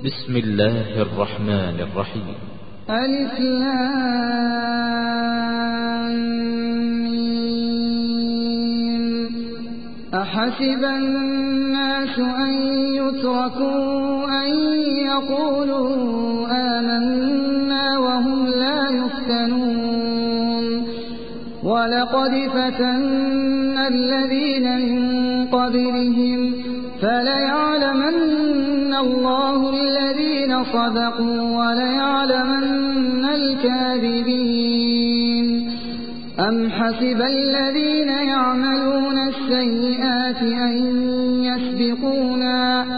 بسم الله الرحمن الرحيم. ألف لام ميم. أحسب الناس أن يتركوا أن يقولوا آمنا وهم لا يفتنون ولقد فتنا الذين من قبلهم فليعلمن الله الذين صدقوا وليعلمن الكاذبين. أم حسب الذين يعملون السيئات أن يسبقونا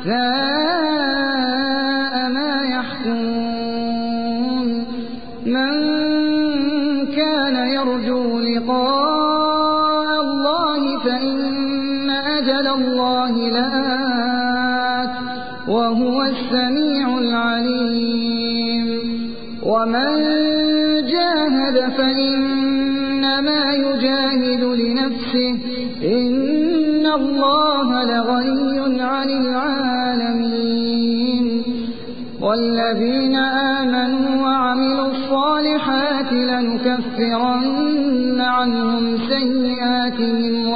ساء ما يحكمون. من كان يرجو لقاء الله فإن أجل الله لآت وهو السميع العليم. ومن جاهد فإنما يجاهد لنفسه إن الله لغني عن العالمين. والذين آمنوا وعملوا الصالحات لنكفرن عنهم سيئاتهم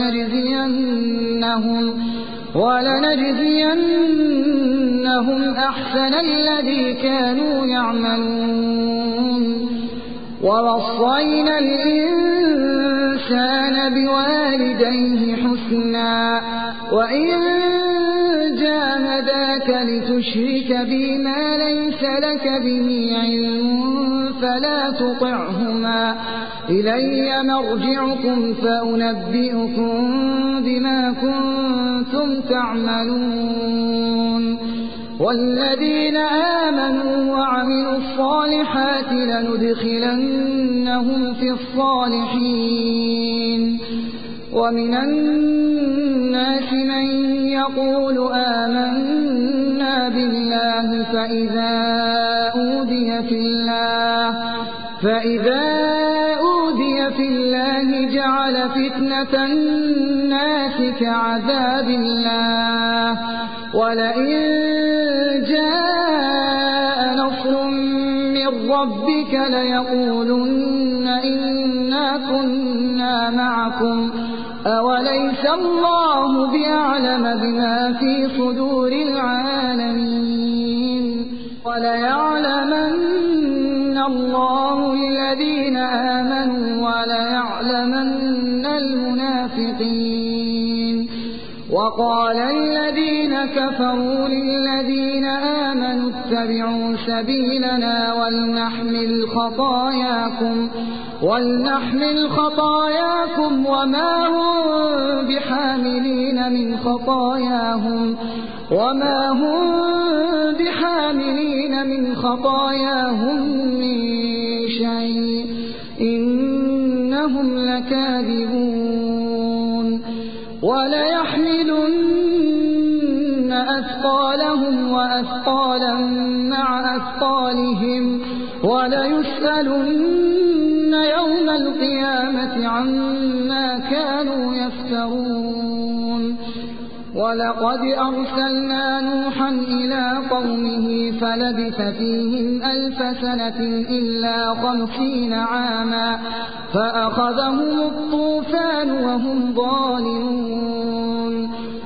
ولنجزينهم أحسن الذي كانوا يعملون. ووصينا الإنسان بوالديه حسنا وإن جاهداك لتشرك بي ما ليس لك به علم فلا تطعهما إلي مرجعكم فأنبئكم بما كنتم تعملون. والذين آمنوا وعملوا الصالحات لندخلنهم في الصالحين. ومن الناس من يقول آمنا بالله فإذا أوذي في الله جعل فتنة الناس كعذاب الله. ولئن جاء نصر من ربك ليقولن إنا كنا معكم أوليس الله بأعلم بما في صدور العالمين. وليعلمن الله الذين آمنوا وليعلمن المنافقين. وقال الذين كفروا للذين آمنوا اتبعوا سبيلنا ولنحمل خطاياكم وما هم بحاملين من خطاياهم من شيء إنهم لكاذبون. وليحملن أثقالهم وأثقالا مع أثقالهم وليسألن يوم القيامة عما كانوا يفترون. ولقد أرسلنا نوحا إلى قومه فلبث فيهم 1000 سنة إلا 50 عاما فأخذهم الطوفان وهم ظالمون.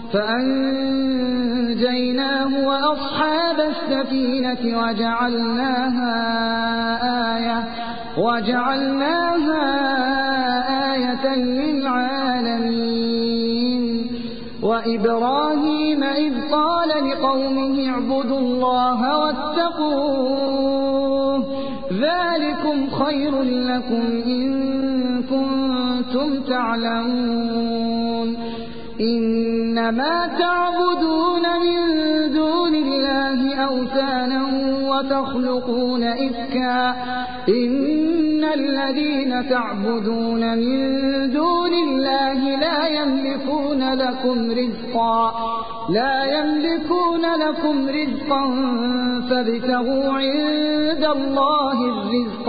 فأنجيناه وأصحاب السفينة وجعلناها آية للعالمين. وإبراهيم إذ قال لقومه اعبدوا الله واتقوه ذلكم خير لكم إن كنتم تعلمون. إنما تعبدون من دون الله أوثانا وتخلقون إفكا إن الذين تعبدون من دون الله لا يملكون لكم رزقا فابتغوا عند الله الرزق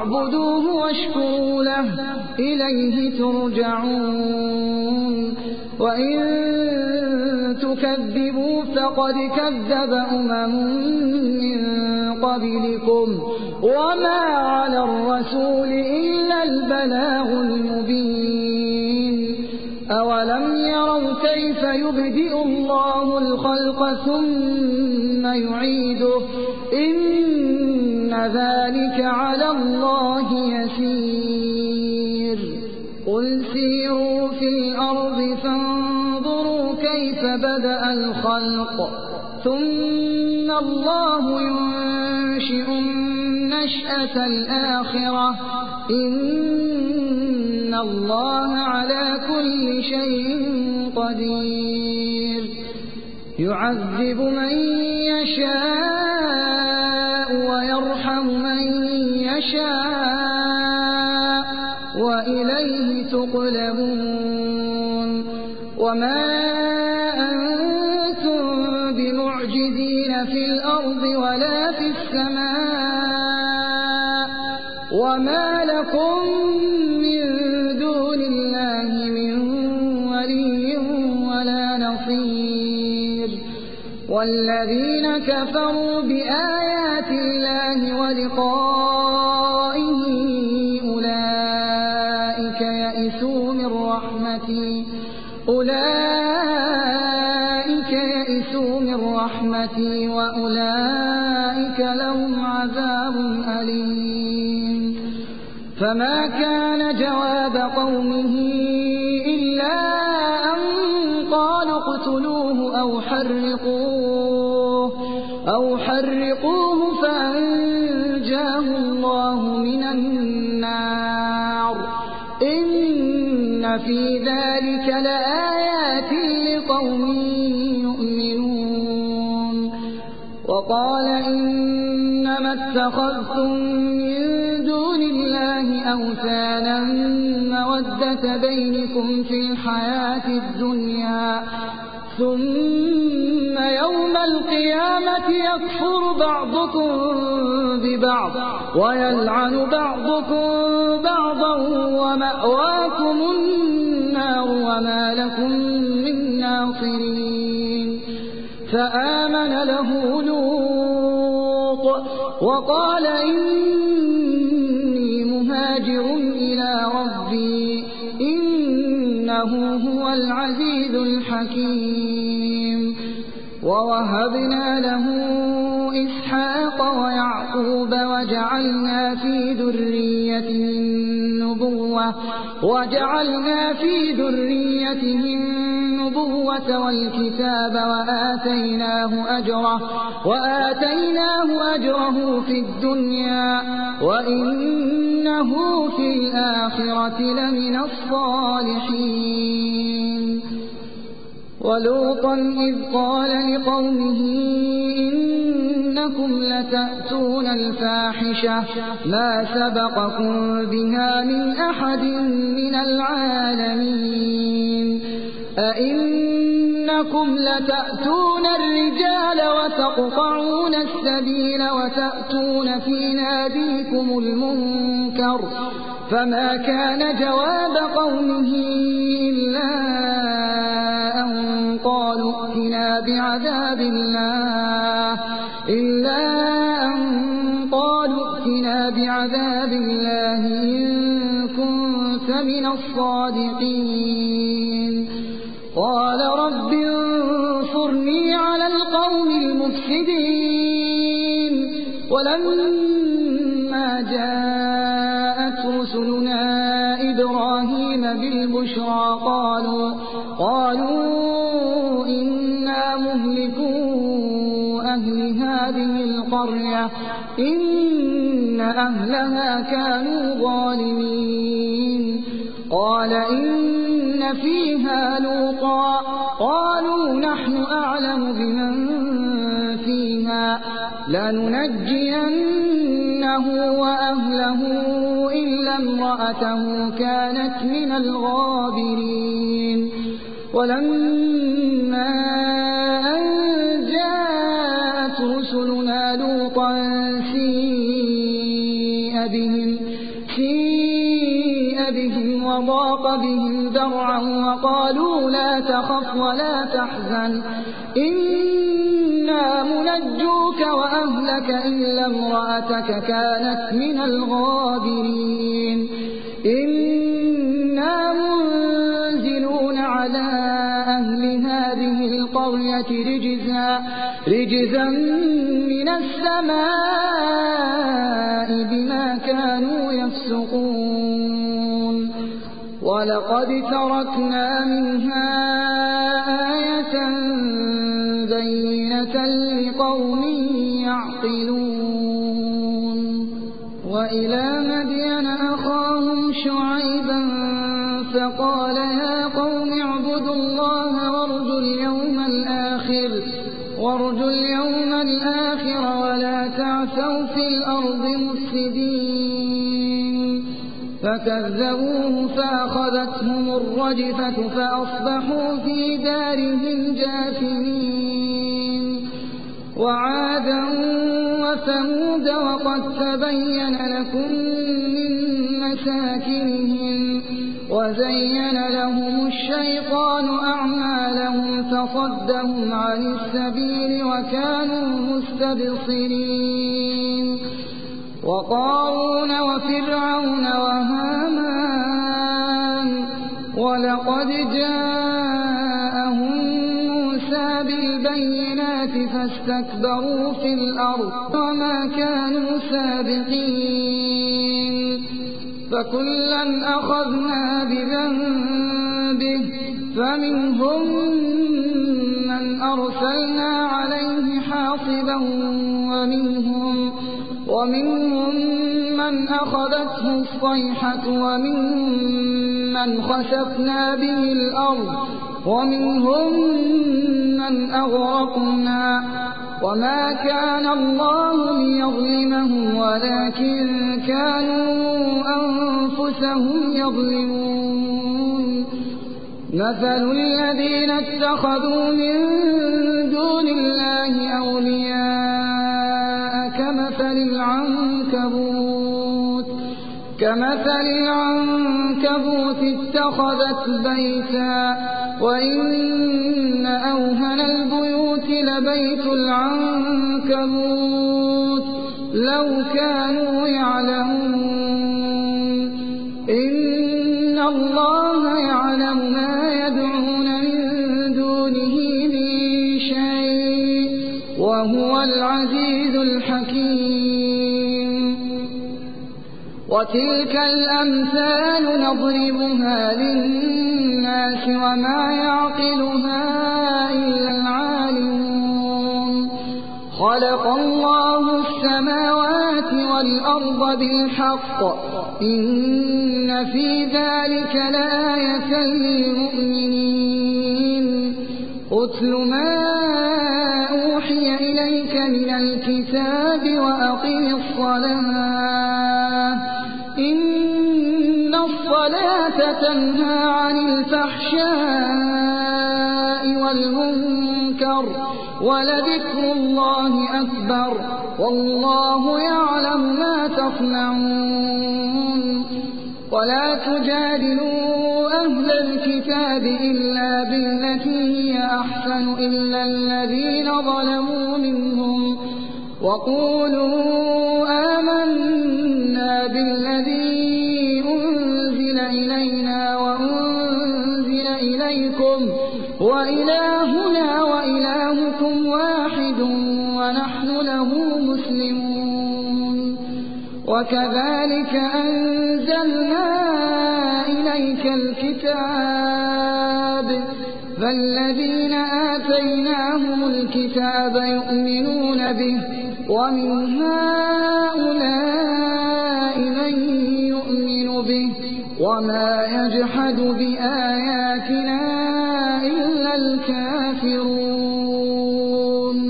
واعبدوه واشكروا له إليه ترجعون. وإن تكذبوا فقد كذب من قبلكم وما على الرسول إلا البلاغ المبين أولم يروا كيف يبدئ الله الخلق ثم يعيده إن ذلك على الله يسير قل سيروا في الأرض فانظروا كيف بدأ الخلق ثم الله ينشئ النشأة الآخرة إن الله على كل شيء قدير يعذب من يشاء ويرحم من يشاء وإليه تقلبون وما أنتم بمعجزين في الأرض ولا في السماء وما لكم من دون الله من ولي ولا نصير والذين كفروا بآيات الله ولقائه أولئك يئسوا من رحمتي وأولئك لهم عذاب أليم فما كان جواب قومه إلا أن قالوا اقتلوه أو حرقوه فأنجاه الله من النار إن في ذلك لآيات لقوم يؤمنون وقال إنما اتخذتم من دون الله أوثانا مودة بينكم في الحياة الدنيا ثم يوم القيامة يكفر بعضكم ببعض ويلعن بعضكم بعضا ومأواكم النار وما لكم من ناصرين فآمن له لوط وقال إني مهاجر إلى ربي إنه هو العزيز الحكيم ووهبنا له إسحاق ويعقوب وجعلنا في ذريته النبوة والكتاب وآتيناه أجره في الدنيا وإنه في الآخرة لمن الصالحين ولوطا إذ قال لقومه إنكم لتأتون الفاحشة ما سبقكم بها من أحد من العالمين أئنكم لتأتون الرجال وتقطعون السبيل وتأتون في ناديكم المنكر فما كان جواب قومه إلا أن قالوا ائتنا بعذاب الله إن كنت من الصادقين قال رب انصرني على القوم المفسدين ولما جاءت رسلنا إبراهيم بالبشرى قالوا إنا مهلكو أهل هذه القرية إن أهلها كانوا ظالمين قال إن فيها لوطا قالوا نحن أعلم بمن فيها لننجينه وأهله إلا امرأته كانت من الغابرين ولما أن جاءت رسلنا لوطا سيء بهم وضاق بهم درعا وقالوا لا تخف ولا تحزن إنا منجوك وأهلك إلا امرأتك كانت من الغابرين إنا منزلون على أهل هذه القرية رجزا من السماء بما كانوا يفسقون ولقد تركنا منها آية بينة لقوم يعقلون وإلى مدين أخاهم شعيبا فقال يا قوم اعبدوا الله وارجوا اليوم الآخر ولا تعثوا في الأرض مفسدين فكذبوه فأخذتهم الرجفة فأصبحوا في دارهم جاثمين وعادا وثمود وقد تبين لكم من مساكنهم وزين لهم الشيطان أعمالهم فصدهم عن السبيل وكانوا مستبصرين وقارون وفرعون وهامان ولقد جاءهم موسى بالبينات فاستكبروا في الأرض وما كانوا سابقين فكلا أخذنا بذنبه فمنهم من أرسلنا عليه حاصبا ومنهم من أخذته الصيحة ومنهم من خسفنا به الأرض ومنهم من أغرقنا وما كان الله ليظلمهم ولكن كانوا أنفسهم يظلمون مثل الذين اتخذوا من دون الله أولياء كمثل العنكبوت اتخذت بيتا وإن أوهن البيوت لبيت العنكبوت لو كانوا يعلمون إن الله يعلم ما يدعون من دونه من شيء وهو العزيز الحكيم وتلك الأمثال نضربها للناس وما يعقلها إلا العالمون خلق الله السماوات والأرض بالحق إن في ذلك لآية للمؤمنين أتل ما أوحي إليك من الكتاب وأقم الصلاة إن الصلاة تنهى عن الفحشاء والمنكر ولذكر الله أكبر والله يعلم ما تصنعون ولا تجادلوا أهل الكتاب إلا بالتي هي أحسن إلا الذين ظلموا منهم وقولوا آمنا بالذي أنزل إلينا وأنزل إليكم وإلهنا وإلهكم واحد ونحن له مسلمون وكذلك أنزلنا إليك الكتاب فالذين آتيناهم الكتاب يؤمنون به ومن هؤلاء من يؤمن به وما يجحد بآياتنا إلا الكافرون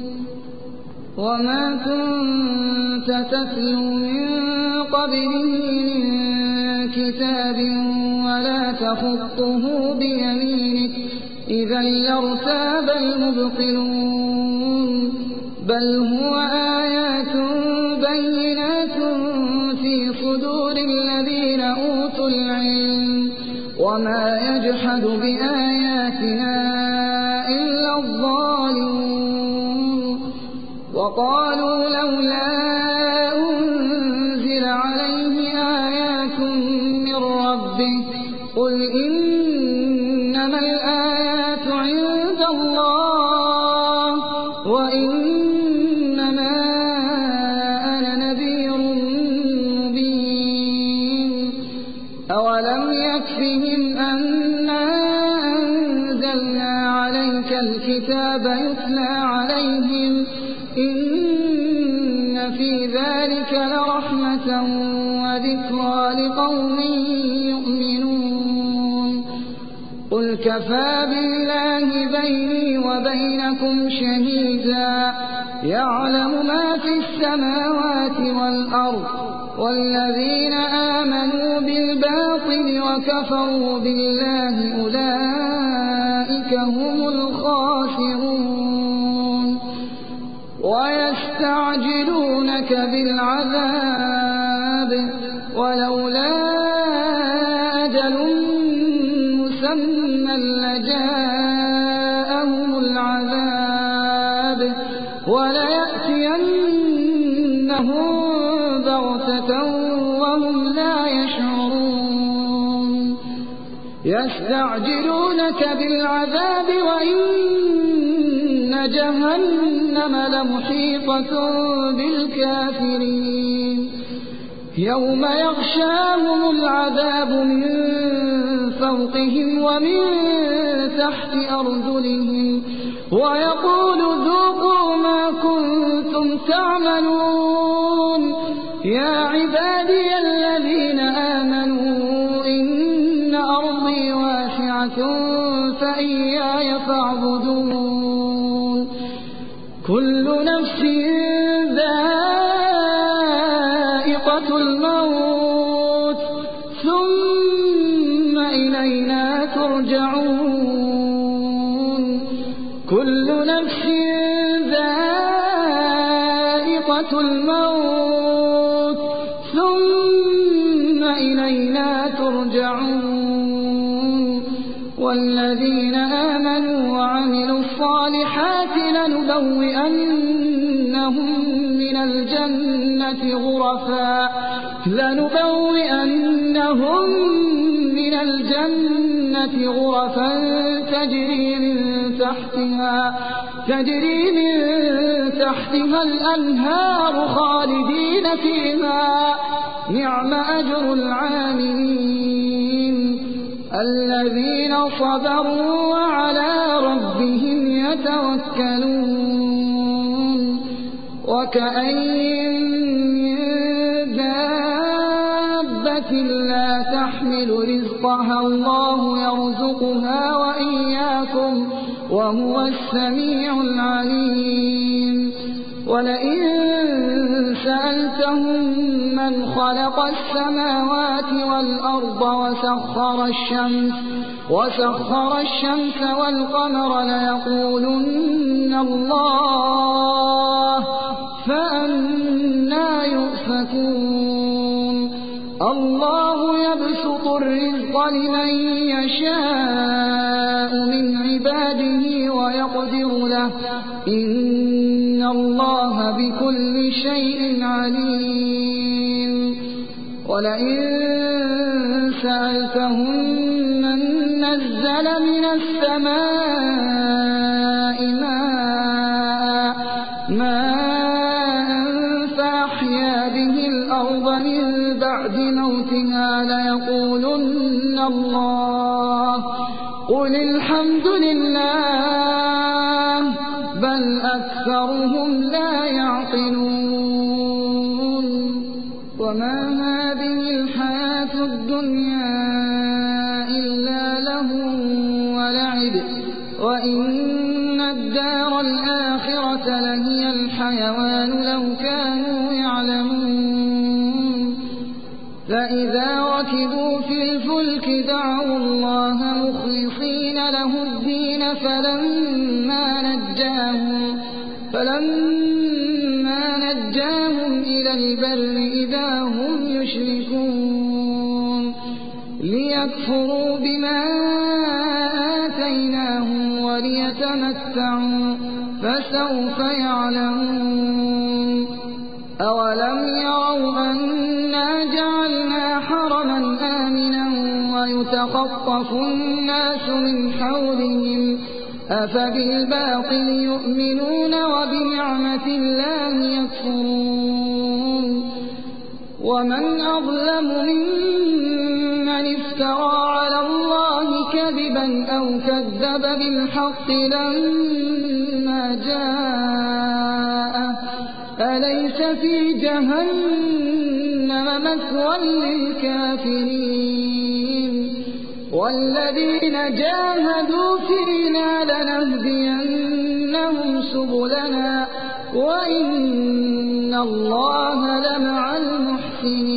وما كنت تتلو من قبله من كتاب ولا تخطه بيمينك إذا لارتاب المبطلون بل هو آيات بينات في صدور الذين أوتوا العلم وما يجحد بآياتنا إلا الظالمون وقالوا لولا أنزل عليه آيات من ربه قل إنما الآيات عند الله وإنما أنا نذير مبين أولم يكفهم أنا أنزلنا عليك الكتاب يتلى عليهم إن في ذلك لرحمة وذكرى لقوم يؤمنون قل كفى بالله بيني وبينكم شهيدا يعلم ما في السماوات والأرض والذين آمنوا بالباطل وكفروا بالله أولئك هم الخاسرون ويستعجلونك بالعذاب ولولا أجل مسمى لجاءهم العذاب وليأتينهم بغتة وهم لا يشعرون يستعجلونك بالعذاب وإن جهنم لمحيطة بالكافرين يوم يغشاهم العذاب من فوقهم ومن تحت أرجلهم ويقول ذوقوا ما كنتم تعملون يا عبادي الذين آمنوا إن أرضي واسعة فإياي فاعبدون كل نفس ذائقة الموت ثم إلينا ترجعون كل نفس ذائقة الموت ثم إلينا ترجعون والذين آمنوا وعملوا الصالحات لنبوئنهم من الجنة غرفا تجري من تحتها الأنهار خالدين فيها نعم أجر العاملين الذين صبروا وعلى ربهم يتوكلون وكأين من دابة لا تحمل رزقها الله يرزقها وإياكم وهو السميع العليم ولئن سألتهم من خلق السماوات والأرض وسخر الشمس والقمر ليقولن الله فأنى يؤفكون الله يبسط الرزق لمن يشاء من عباده ويقدر له إن الله بكل شيء عليم ولئن سألتهم من نزل من السماء ماء فأحيا به الأرض من بعد موتها ليقولن الله قل الحمد لله بل أكثرهم لا يعقلون وما هذه الحياة الدنيا إلا لهو ولعب وإن الدار الآخرة لهي الحيوان لو كانوا يعلمون فإذا ركبوا في الفلك دعوا الله مخلصين له الدين فلما نجاهم إلى البر إذا هم يشركون ليكفروا بما فسوف يعلمون. أولم يروا أنا جعلنا حرما آمنا ويتخطف الناس من حولهم أفبالباطل يؤمنون وبنعمة الله يكفرون. ومن أظلم ممن افترى على الله كذبا أو كذب بالحق لما جاءه أليس في جهنم مثوى للكافرين. والذين جاهدوا فينا لنهدينهم سبلنا وإن الله لمع المحسنين.